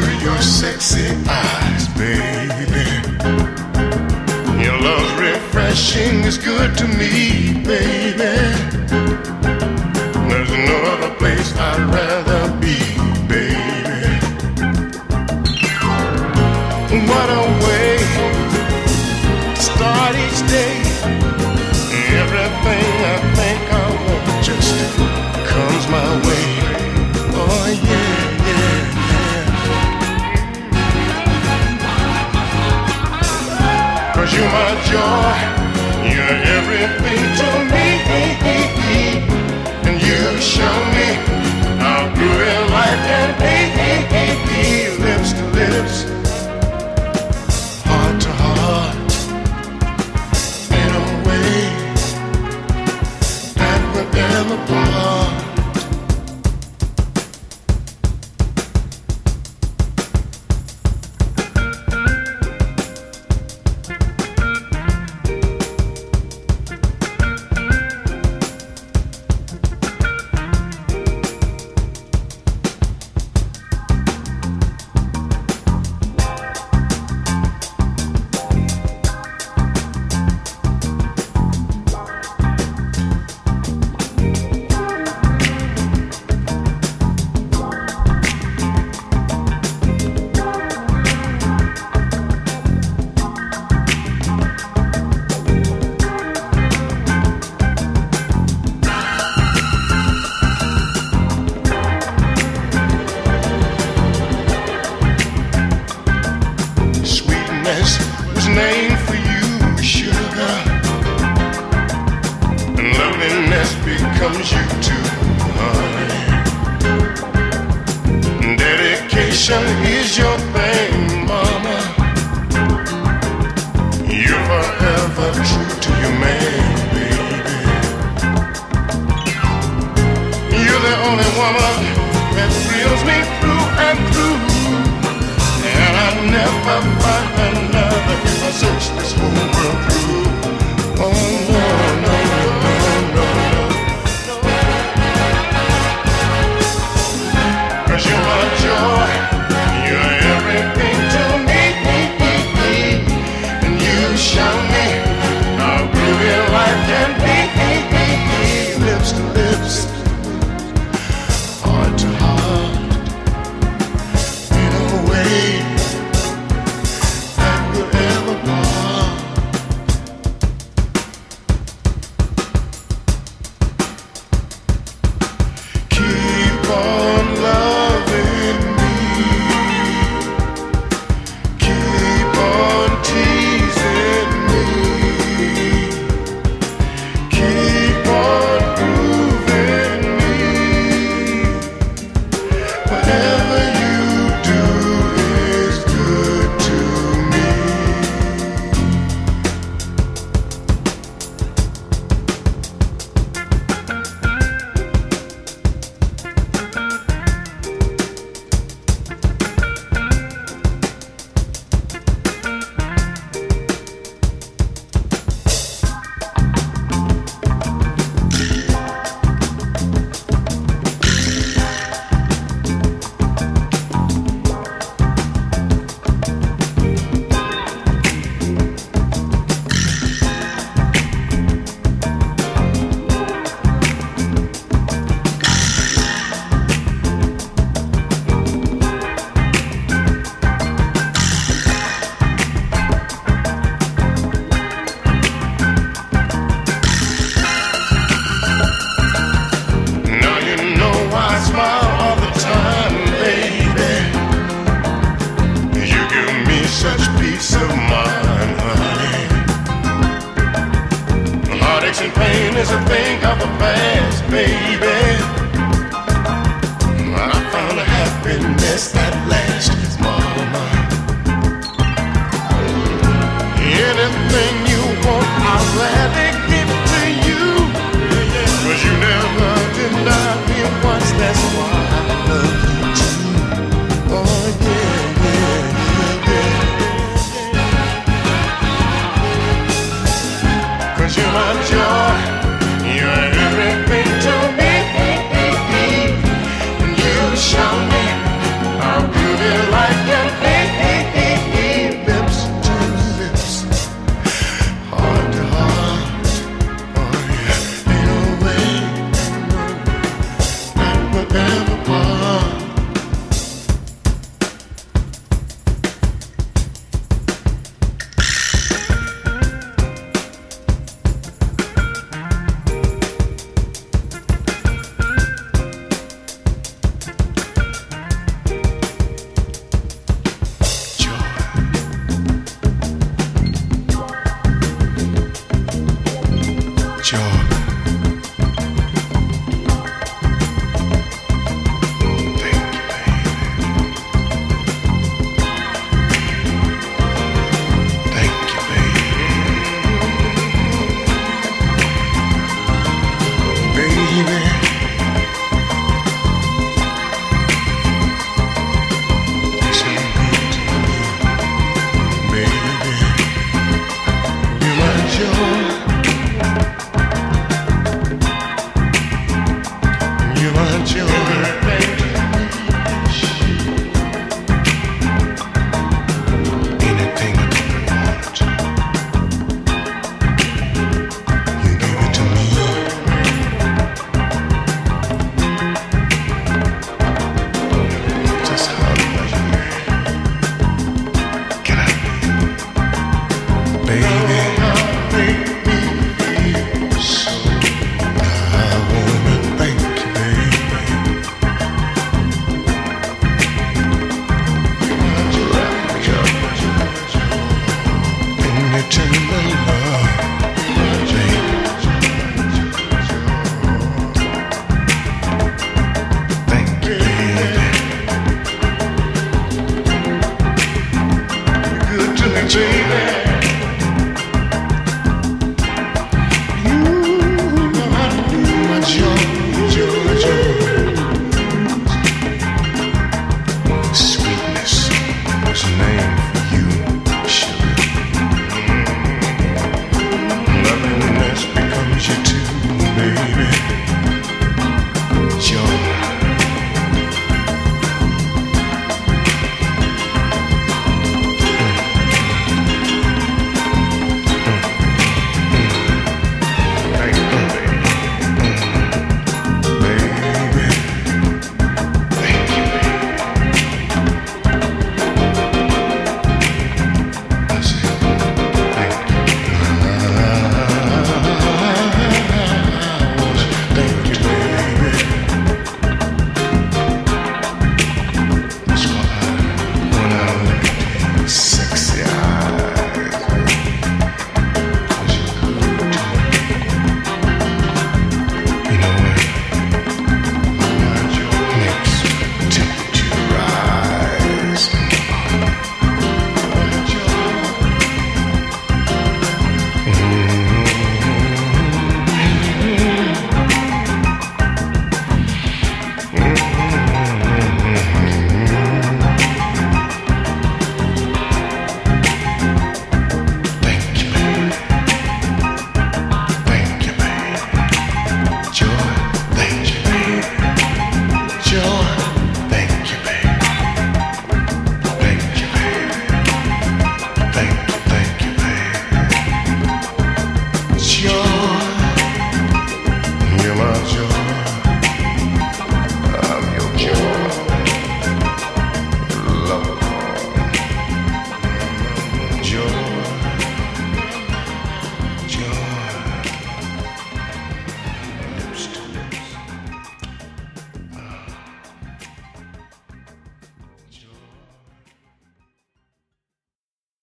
your sexy eyes, baby. Your love's refreshing, is good to me, baby. There's no other place I'd rather be, baby. What a way to start each day. Everything I think I want just comes my way. Oh yeah, yeah, yeah. 'Cause you're my joy, you're everything to me. And you show me how good life can be. Lips to lips, heart to heart, in a way that will never part. Was named for you, sugar, and loveliness becomes you too, honey. Dedication is your thing, mama. You're forever true to your man, baby. You're the only woman that thrills me through and through. And I never find another if I search this whole world through. Oh no, no, no, no, no. 'Cause you're my joy, you're everything to me. And you show me how groovy life can be. Lips to lips, heart to heart, in a way